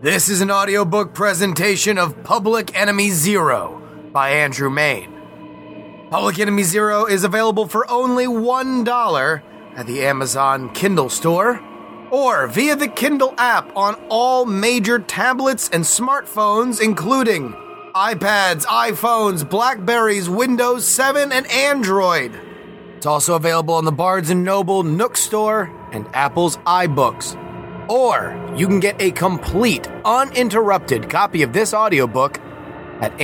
This is an audiobook presentation of Public Enemy Zero by Andrew Mayne. Public Enemy Zero is available for only $1 at the Amazon Kindle store or via the Kindle app on all major tablets and smartphones, including iPads, iPhones, Blackberries, Windows 7, and Android. It's also available on the Barnes & Noble Nook store and Apple's iBooks. Or you can get a complete, uninterrupted copy of this audiobook at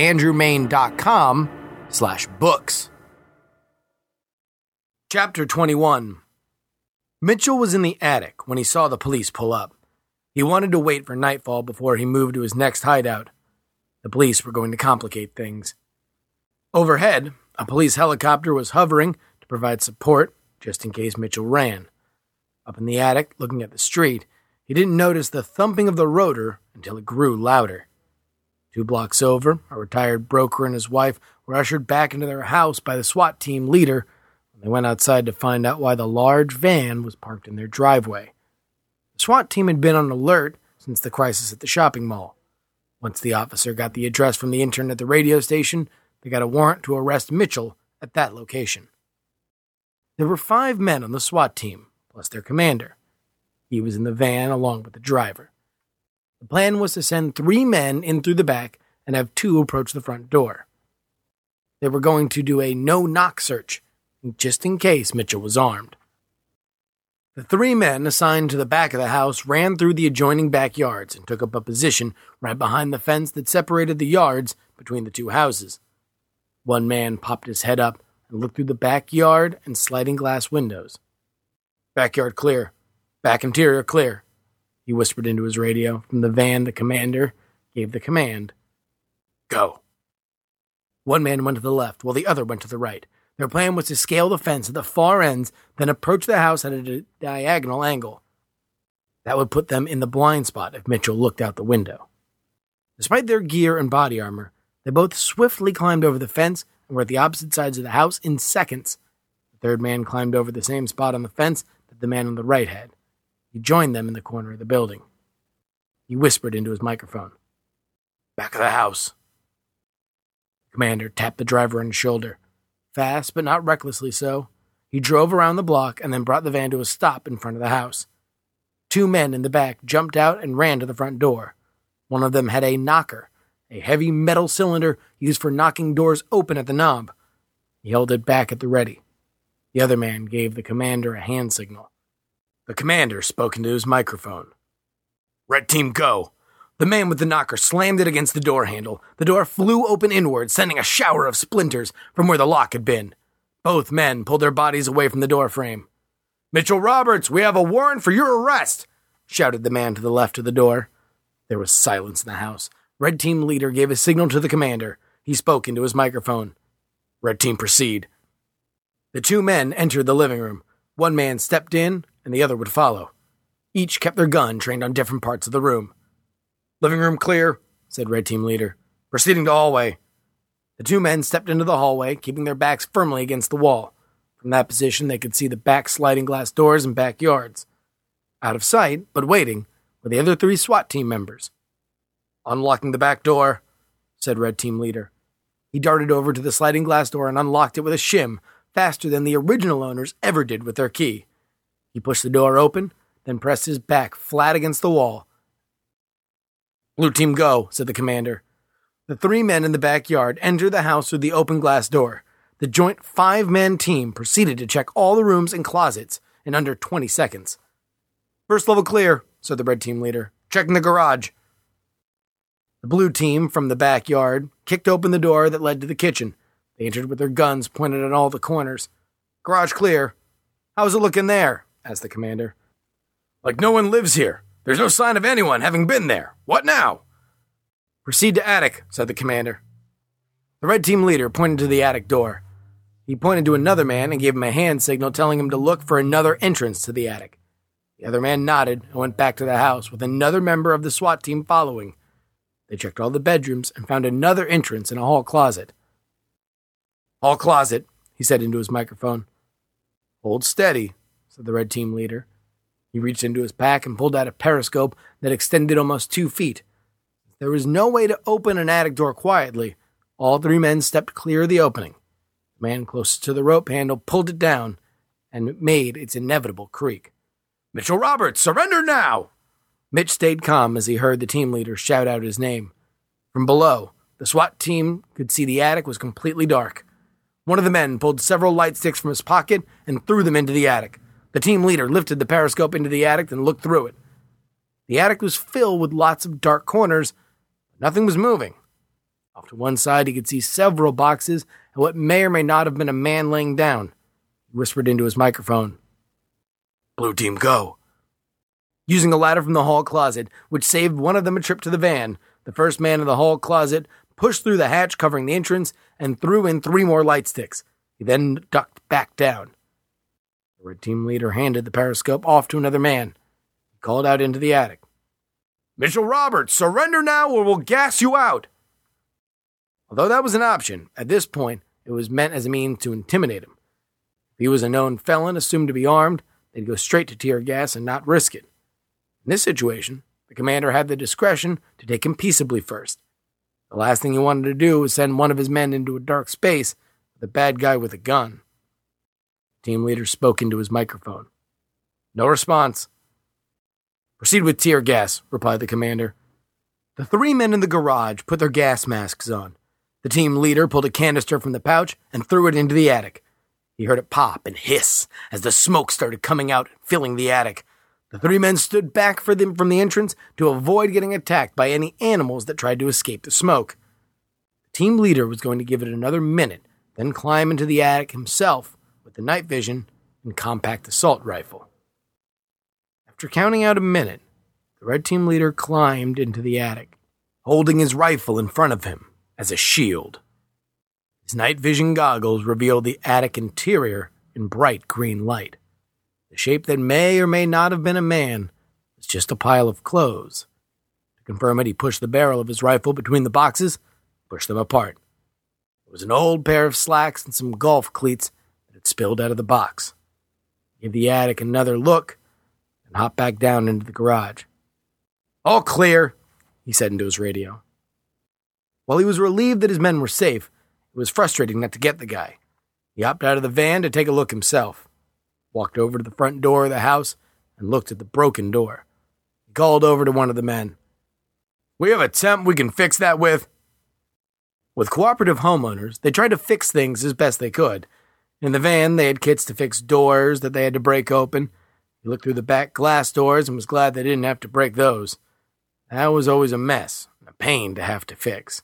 andrewmayne.com/books. Chapter 21. Mitchell was in the attic when he saw the police pull up. He wanted to wait for nightfall before he moved to his next hideout. The police were going to complicate things. Overhead, a police helicopter was hovering to provide support just in case Mitchell ran. Up in the attic, looking at the street, he didn't notice the thumping of the rotor until it grew louder. 2 blocks over, a retired broker and his wife were ushered back into their house by the SWAT team leader when they went outside to find out why the large van was parked in their driveway. The SWAT team had been on alert since the crisis at the shopping mall. Once the officer got the address from the intern at the radio station, they got a warrant to arrest Mitchell at that location. There were 5 men on the SWAT team, plus their commander. He was in the van along with the driver. The plan was to send 3 men in through the back and have 2 approach the front door. They were going to do a no-knock search, just in case Mitchell was armed. The 3 men assigned to the back of the house ran through the adjoining backyards and took up a position right behind the fence that separated the yards between the 2 houses. One man popped his head up and looked through the backyard and sliding glass windows. "Backyard clear. Back interior clear," he whispered into his radio. From the van, the commander gave the command, "Go." One man went to the left, while the other went to the right. Their plan was to scale the fence at the far ends, then approach the house at a diagonal angle. That would put them in the blind spot if Mitchell looked out the window. Despite their gear and body armor, they both swiftly climbed over the fence and were at the opposite sides of the house in seconds. The third man climbed over the same spot on the fence that the man on the right had. He joined them in the corner of the building. He whispered into his microphone, "Back of the house." The commander tapped the driver on his shoulder. Fast, but not recklessly so. He drove around the block and then brought the van to a stop in front of the house. 2 men in the back jumped out and ran to the front door. One of them had a knocker, a heavy metal cylinder used for knocking doors open at the knob. He held it back at the ready. The other man gave the commander a hand signal. The commander spoke into his microphone. "Red team, go." The man with the knocker slammed it against the door handle. The door flew open inward, sending a shower of splinters from where the lock had been. Both men pulled their bodies away from the door frame. "Mitchell Roberts, we have a warrant for your arrest," shouted the man to the left of the door. There was silence in the house. Red team leader gave a signal to the commander. He spoke into his microphone. "Red team, proceed." The 2 men entered the living room. One man stepped in, and the other would follow. Each kept their gun trained on different parts of the room. "Living room clear," said Red Team leader. "Proceeding to hallway." The 2 men stepped into the hallway, keeping their backs firmly against the wall. From that position, they could see the back sliding glass doors and backyards. Out of sight, but waiting, were the other 3 SWAT team members. "Unlocking the back door," said Red Team leader. He darted over to the sliding glass door and unlocked it with a shim, faster than the original owners ever did with their key. He pushed the door open, then pressed his back flat against the wall. "Blue team, go," said the commander. The 3 men in the backyard entered the house through the open glass door. The joint 5-man team proceeded to check all the rooms and closets in under 20 seconds. "First level clear," said the red team leader. "Checking the garage." The blue team from the backyard kicked open the door that led to the kitchen. They entered with their guns pointed at all the corners. "Garage clear." "How's it looking there?" asked the commander. "Like no one lives here. There's no sign of anyone having been there. What now?" "Proceed to attic," said the commander. The red team leader pointed to the attic door. He pointed to another man and gave him a hand signal telling him to look for another entrance to the attic. The other man nodded and went back to the house with another member of the SWAT team following. They checked all the bedrooms and found another entrance in a hall closet. "Hall closet," he said into his microphone. "Hold steady," said the red team leader. He reached into his pack and pulled out a periscope that extended almost 2 feet. there was no way to open an attic door quietly, all three men stepped clear of the opening. The man closest to the rope handle pulled it down, and it made its inevitable creak. "Mitchell Roberts, surrender now!" Mitch stayed calm as he heard the team leader shout out his name. From below, the SWAT team could see the attic was completely dark. One of the men pulled several light sticks from his pocket and threw them into the attic. The team leader lifted the periscope into the attic and looked through it. The attic was filled with lots of dark corners, but nothing was moving. Off to one side, he could see several boxes and what may or may not have been a man laying down. He whispered into his microphone, "Blue team, go." Using a ladder from the hall closet, which saved one of them a trip to the van, the first man in the hall closet pushed through the hatch covering the entrance and threw in 3 more light sticks. He then ducked back down. The red team leader handed the periscope off to another man. He called out into the attic, "Mitchell Roberts, surrender now or we'll gas you out." Although that was an option, at this point it was meant as a means to intimidate him. If he was a known felon assumed to be armed, they'd go straight to tear gas and not risk it. In this situation, the commander had the discretion to take him peaceably first. The last thing he wanted to do was send one of his men into a dark space with a bad guy with a gun. The team leader spoke into his microphone. No response. "Proceed with tear gas," replied the commander. The 3 men in the garage put their gas masks on. The team leader pulled a canister from the pouch and threw it into the attic. He heard it pop and hiss as the smoke started coming out, filling the attic. The 3 men stood back from the entrance to avoid getting attacked by any animals that tried to escape the smoke. The team leader was going to give it another minute, then climb into the attic himself with the night vision and compact assault rifle. After counting out a minute, the red team leader climbed into the attic, holding his rifle in front of him as a shield. His night vision goggles revealed the attic interior in bright green light. The shape that may or may not have been a man was just a pile of clothes. To confirm it, he pushed the barrel of his rifle between the boxes, pushed them apart. It was an old pair of slacks and some golf cleats that had spilled out of the box. He gave the attic another look and hopped back down into the garage. "All clear," he said into his radio. While he was relieved that his men were safe, it was frustrating not to get the guy. He hopped out of the van to take a look himself. Walked over to the front door of the house and looked at the broken door. He called over to one of the men. "We have a temp we can fix that with." With cooperative homeowners, they tried to fix things as best they could. In the van, they had kits to fix doors that they had to break open. He looked through the back glass doors and was glad they didn't have to break those. That was always a mess, and a pain to have to fix.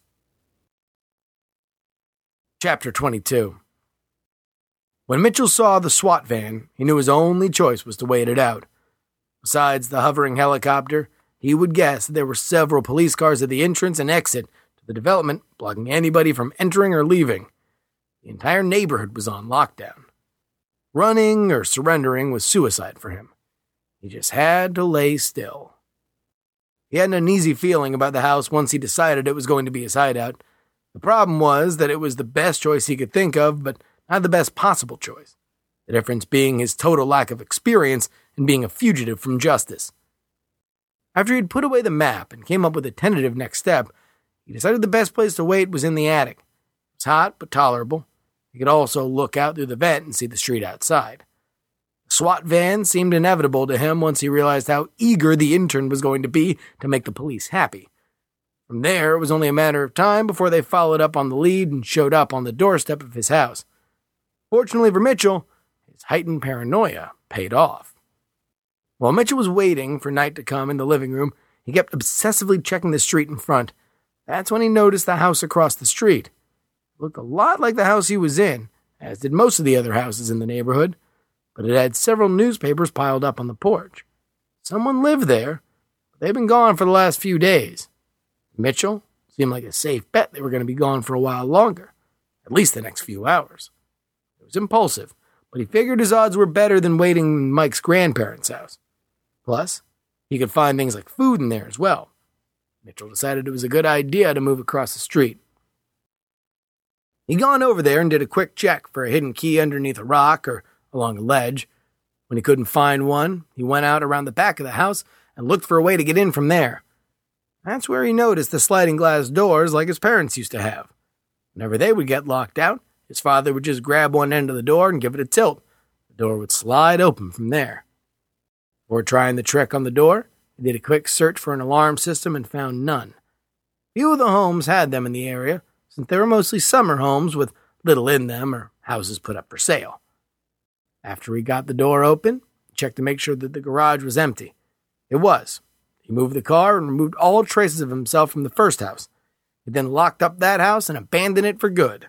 Chapter 22. When Mitchell saw the SWAT van, he knew his only choice was to wait it out. Besides the hovering helicopter, he would guess that there were several police cars at the entrance and exit to the development, blocking anybody from entering or leaving. The entire neighborhood was on lockdown. Running or surrendering was suicide for him. He just had to lay still. He had an uneasy feeling about the house once he decided it was going to be his hideout. The problem was that it was the best choice he could think of, but not the best possible choice. The difference being his total lack of experience in being a fugitive from justice. After he'd put away the map and came up with a tentative next step, he decided the best place to wait was in the attic. It was hot, but tolerable. He could also look out through the vent and see the street outside. The SWAT van seemed inevitable to him once he realized how eager the intern was going to be to make the police happy. From there, it was only a matter of time before they followed up on the lead and showed up on the doorstep of his house. Fortunately for Mitchell, his heightened paranoia paid off. While Mitchell was waiting for night to come in the living room, he kept obsessively checking the street in front. That's when he noticed the house across the street. It looked a lot like the house he was in, as did most of the other houses in the neighborhood, but it had several newspapers piled up on the porch. Someone lived there, but they'd been gone for the last few days. Mitchell seemed like a safe bet they were going to be gone for a while longer, at least the next few hours. It was impulsive, but he figured his odds were better than waiting in Mike's grandparents' house. Plus, he could find things like food in there as well. Mitchell decided it was a good idea to move across the street. He'd gone over there and did a quick check for a hidden key underneath a rock or along a ledge. When he couldn't find one, he went out around the back of the house and looked for a way to get in from there. That's where he noticed the sliding glass doors like his parents used to have. Whenever they would get locked out, his father would just grab one end of the door and give it a tilt. The door would slide open from there. Before trying the trick on the door, he did a quick search for an alarm system and found none. Few of the homes had them in the area, since they were mostly summer homes with little in them or houses put up for sale. After he got the door open, he checked to make sure that the garage was empty. It was. He moved the car and removed all traces of himself from the first house. He then locked up that house and abandoned it for good.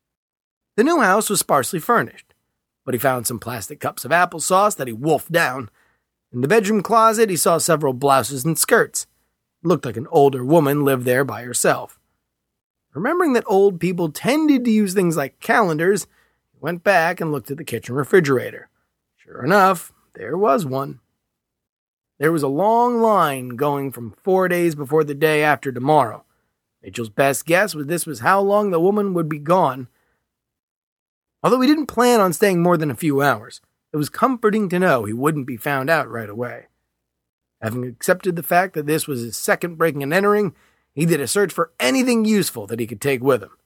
The new house was sparsely furnished, but he found some plastic cups of applesauce that he wolfed down. In the bedroom closet, he saw several blouses and skirts. It looked like an older woman lived there by herself. Remembering that old people tended to use things like calendars, he went back and looked at the kitchen refrigerator. Sure enough, there was one. There was a long line going from 4 days before the day after tomorrow. Mitchell's best guess was this was how long the woman would be gone. Although he didn't plan on staying more than a few hours, it was comforting to know he wouldn't be found out right away. Having accepted the fact that this was his second breaking and entering, he did a search for anything useful that he could take with him.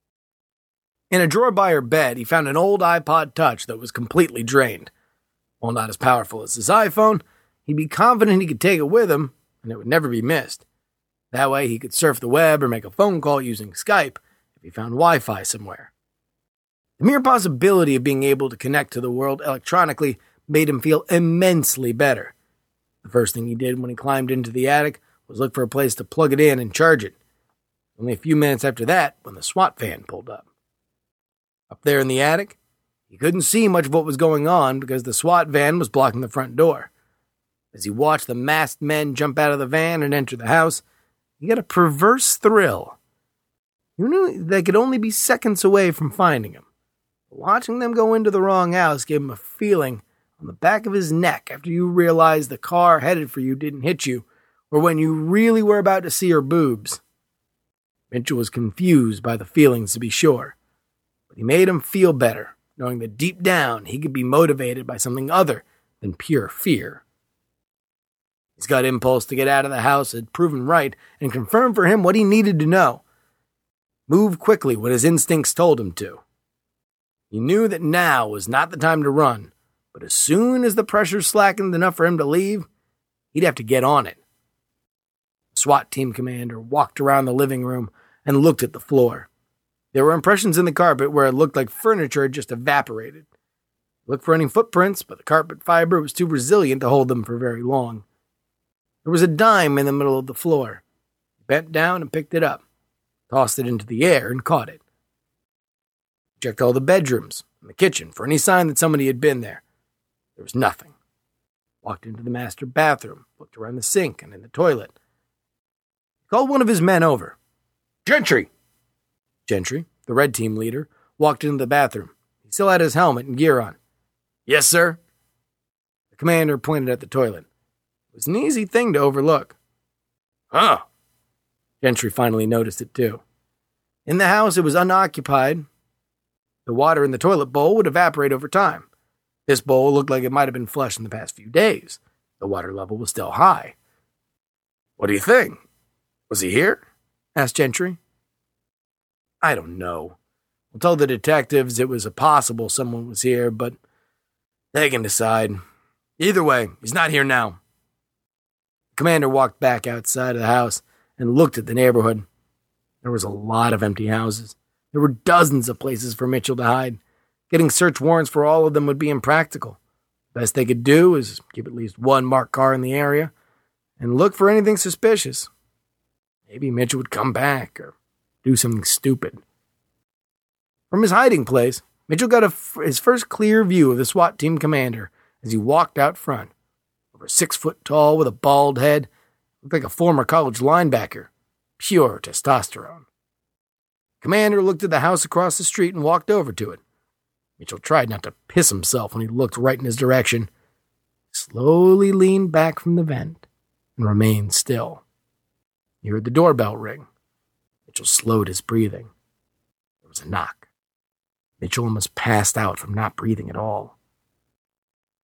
In a drawer by her bed, he found an old iPod Touch that was completely drained. While not as powerful as his iPhone, he'd be confident he could take it with him, and it would never be missed. That way he could surf the web or make a phone call using Skype if he found Wi-Fi somewhere. The mere possibility of being able to connect to the world electronically made him feel immensely better. The first thing he did when he climbed into the attic was look for a place to plug it in and charge it. Only a few minutes after that when the SWAT van pulled up. Up there in the attic, he couldn't see much of what was going on because the SWAT van was blocking the front door. As he watched the masked men jump out of the van and enter the house, he got a perverse thrill. He knew they could only be seconds away from finding him. But watching them go into the wrong house gave him a feeling on the back of his neck after you realized the car headed for you didn't hit you, or when you really were about to see her boobs. Mitchell was confused by the feelings, to be sure, but he made him feel better, knowing that deep down he could be motivated by something other than pure fear. His gut impulse to get out of the house had proven right and confirmed for him what he needed to know. Move quickly when his instincts told him to. He knew that now was not the time to run, but as soon as the pressure slackened enough for him to leave, he'd have to get on it. The SWAT team commander walked around the living room and looked at the floor. There were impressions in the carpet where it looked like furniture had just evaporated. He looked for any footprints, but the carpet fiber was too resilient to hold them for very long. There was a dime in the middle of the floor. He bent down and picked it up, tossed it into the air, and caught it. He checked all the bedrooms and the kitchen for any sign that somebody had been there. There was nothing. Walked into the master bathroom, looked around the sink and in the toilet. He called one of his men over. "Gentry!" Gentry, the red team leader, walked into the bathroom. He still had his helmet and gear on. "Yes, sir." The commander pointed at the toilet. It was an easy thing to overlook. "Huh." Gentry finally noticed it too. In the house, it was unoccupied. The water in the toilet bowl would evaporate over time. This bowl looked like it might have been flushed in the past few days. The water level was still high. "What do you think? Was he here?" asked Gentry. "I don't know. We'll tell the detectives it was possible someone was here, but they can decide. Either way, he's not here now." The commander walked back outside of the house and looked at the neighborhood. There was a lot of empty houses. There were dozens of places for Mitchell to hide. Getting search warrants for all of them would be impractical. The best they could do is keep at least one marked car in the area and look for anything suspicious. Maybe Mitchell would come back or do something stupid. From his hiding place, Mitchell got his first clear view of the SWAT team commander as he walked out front. Over 6 foot tall with a bald head, looked like a former college linebacker. Pure testosterone. Commander looked at the house across the street and walked over to it. Mitchell tried not to piss himself when he looked right in his direction. He slowly leaned back from the vent and remained still. He heard the doorbell ring. Mitchell slowed his breathing. There was a knock. Mitchell almost passed out from not breathing at all.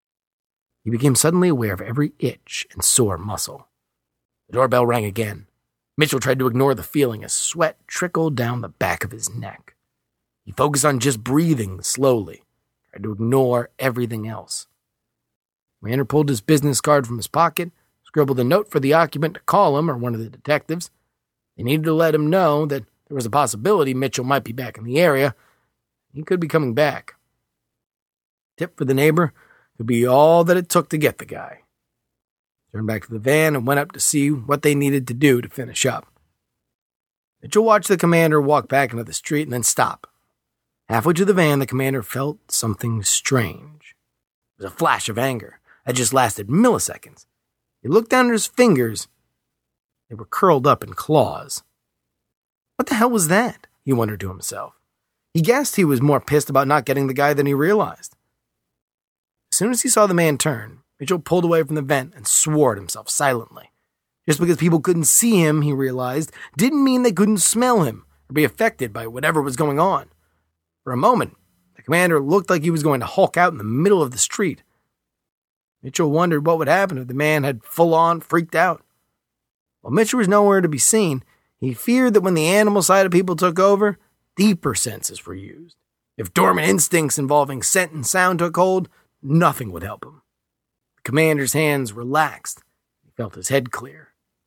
He became suddenly aware of every itch and sore muscle. The doorbell rang again. Mitchell tried to ignore the feeling as sweat trickled down the back of his neck. He focused on just breathing slowly, tried to ignore everything else. Commander pulled his business card from his pocket, scribbled a note for the occupant to call him or one of the detectives. They needed to let him know that there was a possibility Mitchell might be back in the area. He could be coming back. Tip for the neighbor could be all that it took to get the guy. Turned back to the van and went up to see what they needed to do to finish up. Mitchell watched the commander walk back into the street and then stop. Halfway to the van, the commander felt something strange. It was a flash of anger that just lasted milliseconds. He looked down at his fingers. They were curled up in claws. What the hell was that? He wondered to himself. He guessed he was more pissed about not getting the guy than he realized. As soon as he saw the man turn, Mitchell pulled away from the vent and swore at himself silently. Just because people couldn't see him, he realized, didn't mean they couldn't smell him or be affected by whatever was going on. For a moment, the commander looked like he was going to hulk out in the middle of the street. Mitchell wondered what would happen if the man had full-on freaked out. While Mitchell was nowhere to be seen, he feared that when the animal side of people took over, deeper senses were used. If dormant instincts involving scent and sound took hold, nothing would help him. The commander's hands relaxed. He felt his head clear.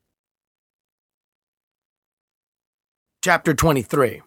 Chapter 23.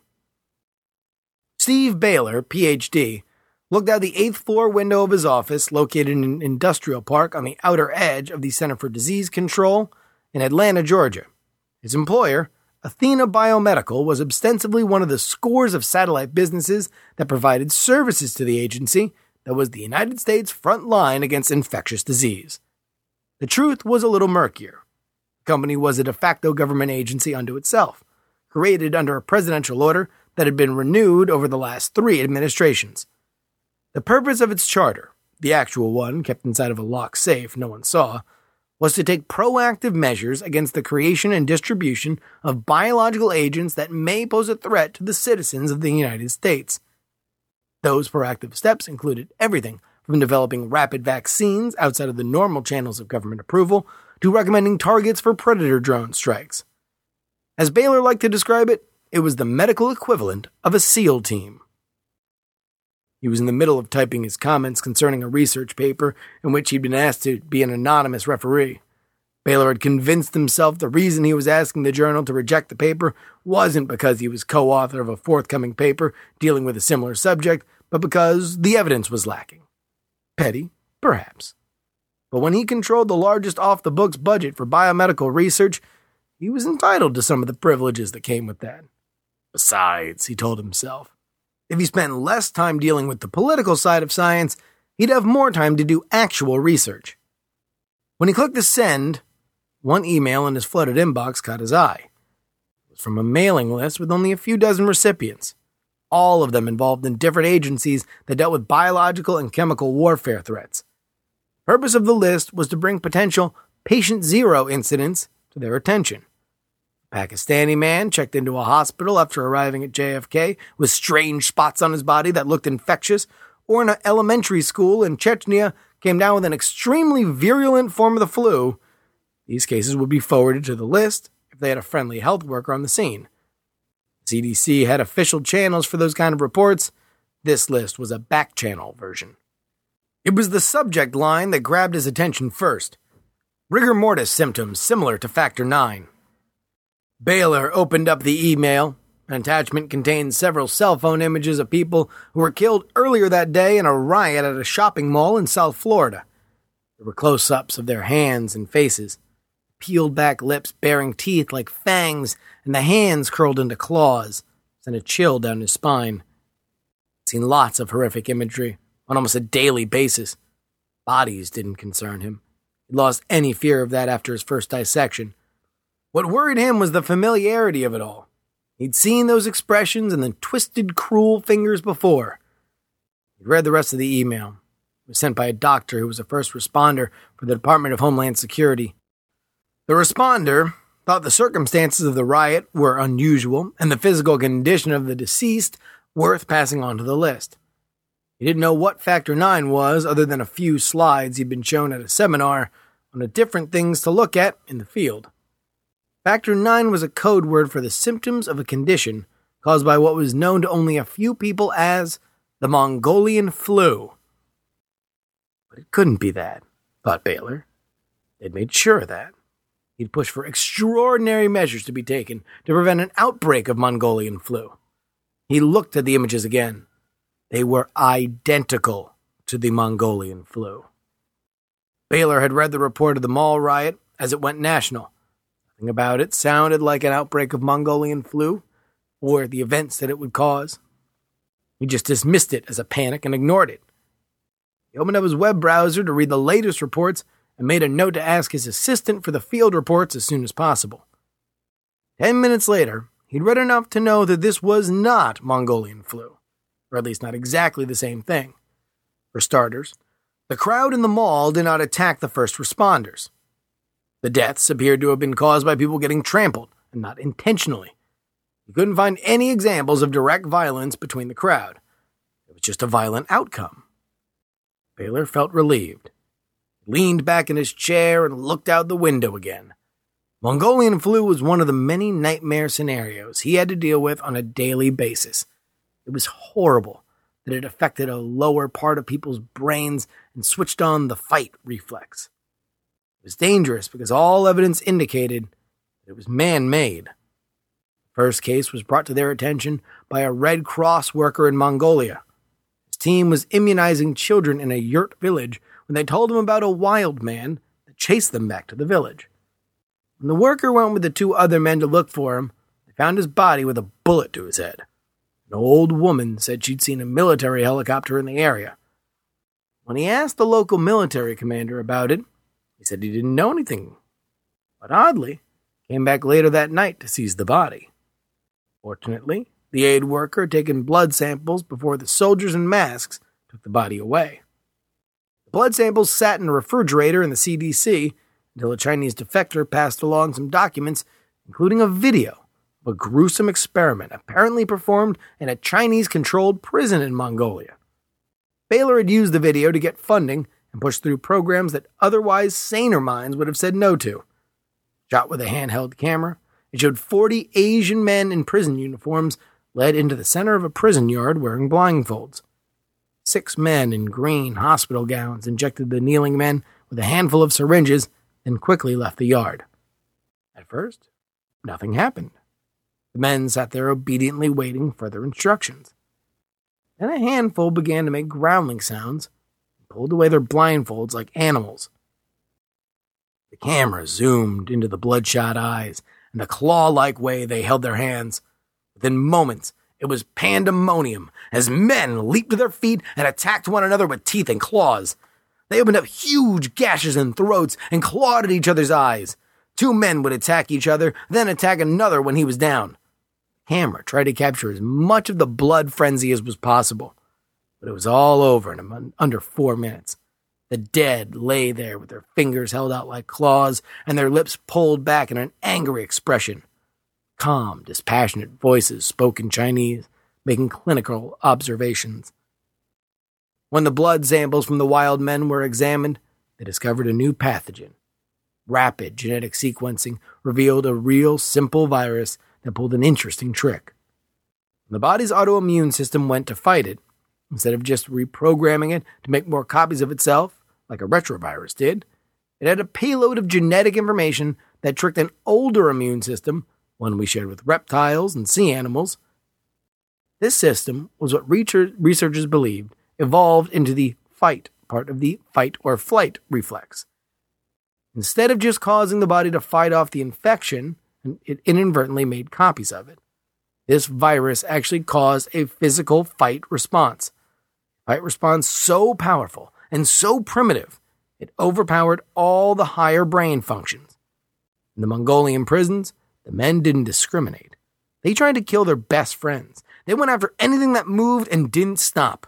Steve Baylor, Ph.D., looked out the 8th floor window of his office, located in an industrial park on the outer edge of the Center for Disease Control in Atlanta, Georgia. His employer, Athena Biomedical, was ostensibly one of the scores of satellite businesses that provided services to the agency that was the United States' front line against infectious disease. The truth was a little murkier. The company was a de facto government agency unto itself, created under a presidential order that had been renewed over the last 3 administrations. The purpose of its charter, the actual one kept inside of a locked safe no one saw, was to take proactive measures against the creation and distribution of biological agents that may pose a threat to the citizens of the United States. Those proactive steps included everything from developing rapid vaccines outside of the normal channels of government approval to recommending targets for predator drone strikes. As Baylor liked to describe it, it was the medical equivalent of a SEAL team. He was in the middle of typing his comments concerning a research paper in which he'd been asked to be an anonymous referee. Baylor had convinced himself the reason he was asking the journal to reject the paper wasn't because he was co-author of a forthcoming paper dealing with a similar subject, but because the evidence was lacking. Petty, perhaps. But when he controlled the largest off-the-books budget for biomedical research, he was entitled to some of the privileges that came with that. Besides, he told himself, if he spent less time dealing with the political side of science, he'd have more time to do actual research. When he clicked to send, one email in his flooded inbox caught his eye. It was from a mailing list with only a few dozen recipients, all of them involved in different agencies that dealt with biological and chemical warfare threats. The purpose of the list was to bring potential patient zero incidents to their attention. A Pakistani man checked into a hospital after arriving at JFK with strange spots on his body that looked infectious, or an elementary school in Chechnya came down with an extremely virulent form of the flu. These cases would be forwarded to the list if they had a friendly health worker on the scene. CDC had official channels for those kind of reports. This list was a back-channel version. It was the subject line that grabbed his attention first. Rigor mortis symptoms similar to Factor IX. Baylor opened up the email. An attachment contained several cell phone images of people who were killed earlier that day in a riot at a shopping mall in South Florida. There were close-ups of their hands and faces, peeled-back lips bearing teeth like fangs, and the hands curled into claws, sent a chill down his spine. He'd seen lots of horrific imagery on almost a daily basis. Bodies didn't concern him. He'd lost any fear of that after his first dissection. What worried him was the familiarity of it all. He'd seen those expressions and the twisted, cruel fingers before. He read the rest of the email. It was sent by a doctor who was a first responder for the Department of Homeland Security. The responder thought the circumstances of the riot were unusual and the physical condition of the deceased worth passing on to the list. He didn't know what Factor IX was other than a few slides he'd been shown at a seminar on the different things to look at in the field. Factor 9 was a code word for the symptoms of a condition caused by what was known to only a few people as the Mongolian flu. But it couldn't be that, thought Baylor. They'd made sure of that. He'd pushed for extraordinary measures to be taken to prevent an outbreak of Mongolian flu. He looked at the images again. They were identical to the Mongolian flu. Baylor had read the report of the mall riot as it went national. Nothing about it sounded like an outbreak of Mongolian flu or the events that it would cause. He just dismissed it as a panic and ignored it. He opened up his web browser to read the latest reports and made a note to ask his assistant for the field reports as soon as possible. 10 minutes later, he'd read enough to know that this was not Mongolian flu, or at least not exactly the same thing. For starters, the crowd in the mall did not attack the first responders. The deaths appeared to have been caused by people getting trampled, and not intentionally. He couldn't find any examples of direct violence between the crowd. It was just a violent outcome. Baylor felt relieved. He leaned back in his chair and looked out the window again. Mongolian flu was one of the many nightmare scenarios he had to deal with on a daily basis. It was horrible that it affected a lower part of people's brains and switched on the fight reflex. It was dangerous because all evidence indicated that it was man-made. The first case was brought to their attention by a Red Cross worker in Mongolia. His team was immunizing children in a yurt village when they told him about a wild man that chased them back to the village. When the worker went with the two other men to look for him, they found his body with a bullet to his head. An old woman said she'd seen a military helicopter in the area. When he asked the local military commander about it, he said he didn't know anything, but oddly, came back later that night to seize the body. Fortunately, the aid worker had taken blood samples before the soldiers in masks took the body away. The blood samples sat in a refrigerator in the CDC until a Chinese defector passed along some documents, including a video of a gruesome experiment apparently performed in a Chinese-controlled prison in Mongolia. Baylor had used the video to get funding and push through programs that otherwise saner minds would have said no to. Shot with a handheld camera, it showed 40 Asian men in prison uniforms led into the center of a prison yard wearing blindfolds. 6 men in green hospital gowns injected the kneeling men with a handful of syringes and quickly left the yard. At first, nothing happened. The men sat there obediently waiting further instructions. Then a handful began to make growling sounds and pulled away their blindfolds like animals. The camera zoomed into the bloodshot eyes and the claw-like way they held their hands. Within moments, it was pandemonium as men leaped to their feet and attacked one another with teeth and claws. They opened up huge gashes in throats and clawed at each other's eyes. 2 men would attack each other, then attack another when he was down. The camera tried to capture as much of the blood frenzy as was possible, but it was all over in under 4 minutes. The dead lay there with their fingers held out like claws and their lips pulled back in an angry expression. Calm, dispassionate voices spoke in Chinese, making clinical observations. When the blood samples from the wild men were examined, they discovered a new pathogen. Rapid genetic sequencing revealed a real, simple virus that pulled an interesting trick. When the body's autoimmune system went to fight it, instead of just reprogramming it to make more copies of itself, like a retrovirus did, it had a payload of genetic information that tricked an older immune system, one we shared with reptiles and sea animals. This system was what researchers believed evolved into the fight part of the fight or flight reflex. Instead of just causing the body to fight off the infection, it inadvertently made copies of it. This virus actually caused a physical fight response. Fight response so powerful and so primitive, it overpowered all the higher brain functions. In the Mongolian prisons, the men didn't discriminate. They tried to kill their best friends. They went after anything that moved and didn't stop.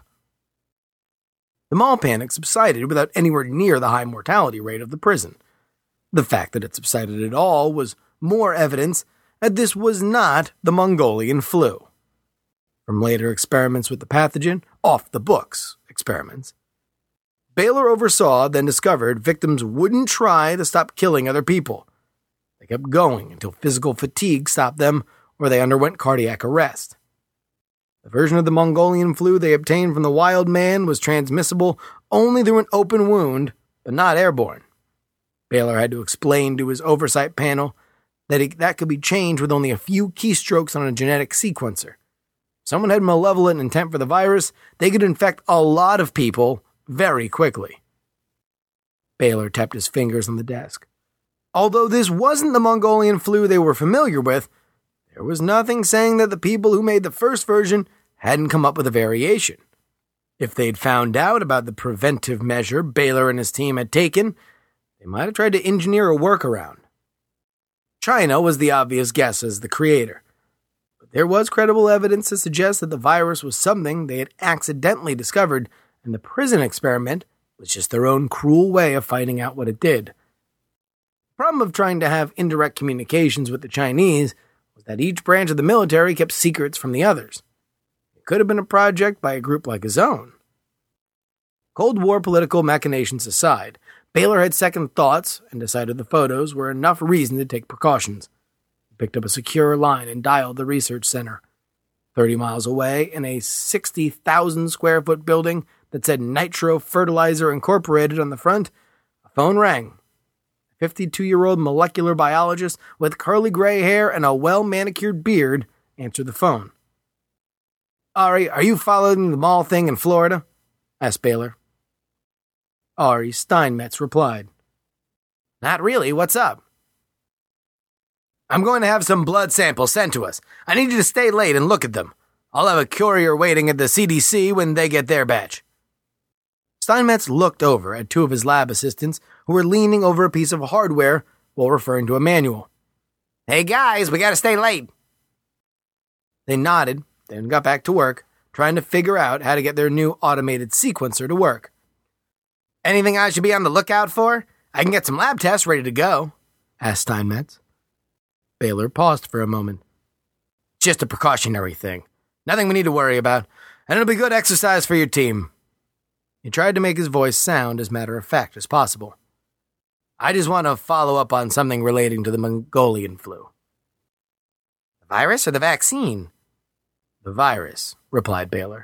The mall panic subsided without anywhere near the high mortality rate of the prison. The fact that it subsided at all was more evidence that this was not the Mongolian flu. From later experiments with the pathogen, off-the-books experiments, Baylor oversaw, then discovered victims wouldn't try to stop killing other people. They They kept going until physical fatigue stopped them or they underwent cardiac arrest. The version of the Mongolian flu they obtained from the wild man was transmissible only through an open wound, but not airborne. Baylor had to explain to his oversight panel that could be changed with only a few keystrokes on a genetic sequencer. If someone had malevolent intent for the virus, they could infect a lot of people very quickly. Baylor tapped his fingers on the desk. Although this wasn't the Mongolian flu they were familiar with, there was nothing saying that the people who made the first version hadn't come up with a variation. If they'd found out about the preventive measure Baylor and his team had taken, they might have tried to engineer a workaround. China was the obvious guess as the creator, but there was credible evidence to suggest that the virus was something they had accidentally discovered, and the prison experiment was just their own cruel way of finding out what it did. The problem of trying to have indirect communications with the Chinese was that each branch of the military kept secrets from the others. It could have been a project by a group like his own. Cold War political machinations aside, Baylor had second thoughts and decided the photos were enough reason to take precautions. He picked up a secure line and dialed the research center. 30 miles away, in a 60,000 square foot building that said Nitro Fertilizer Incorporated on the front, a phone rang. A 52-year-old molecular biologist with curly gray hair and a well-manicured beard answered the phone. "Ari, are you following the mall thing in Florida?" asked Baylor. Ari Steinmetz replied, "Not really, what's up?" "I'm going to have some blood samples sent to us. I need you to stay late and look at them. I'll have a courier waiting at the CDC when they get their batch." Steinmetz looked over at two of his lab assistants who were leaning over a piece of hardware while referring to a manual. "Hey guys, we gotta stay late." They nodded, then got back to work, trying to figure out how to get their new automated sequencer to work. "Anything I should be on the lookout for? I can get some lab tests ready to go," asked Steinmetz. Baylor paused for a moment. "Just a precautionary thing. Nothing we need to worry about, and it'll be good exercise for your team." He tried to make his voice sound as matter-of-fact as possible. "I just want to follow up on something relating to the Mongolian flu." "The virus or the vaccine?" "The virus," replied Baylor.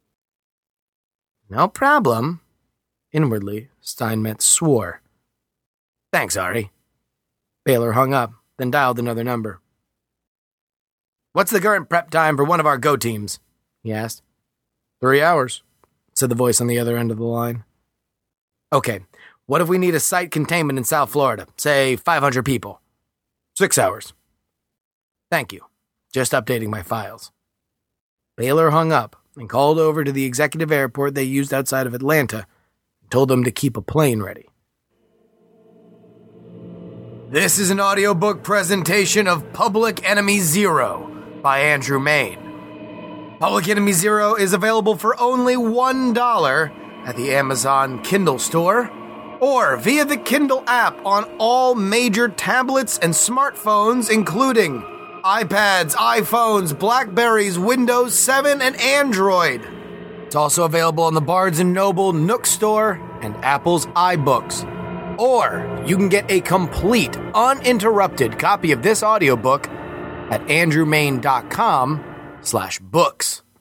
"No problem." Inwardly, Steinmetz swore. "Thanks, Ari." Baylor hung up, then dialed another number. "What's the current prep time for one of our Go teams?" he asked. 3 hours, said the voice on the other end of the line. "Okay, what if we need a site containment in South Florida, say 500 people?" 6 hours. "Thank you. Just updating my files." Baylor hung up and called over to the executive airport they used outside of Atlanta and told them to keep a plane ready. This is an audiobook presentation of Public Enemy Zero by Andrew Mayne. Public Enemy Zero is available for only $1 at the Amazon Kindle store or via the Kindle app on all major tablets and smartphones, including iPads, iPhones, Blackberries, Windows 7, and Android. It's also available on the Barnes & Noble Nook store and Apple's iBooks. Or you can get a complete, uninterrupted copy of this audiobook at andrewmayne.com/books.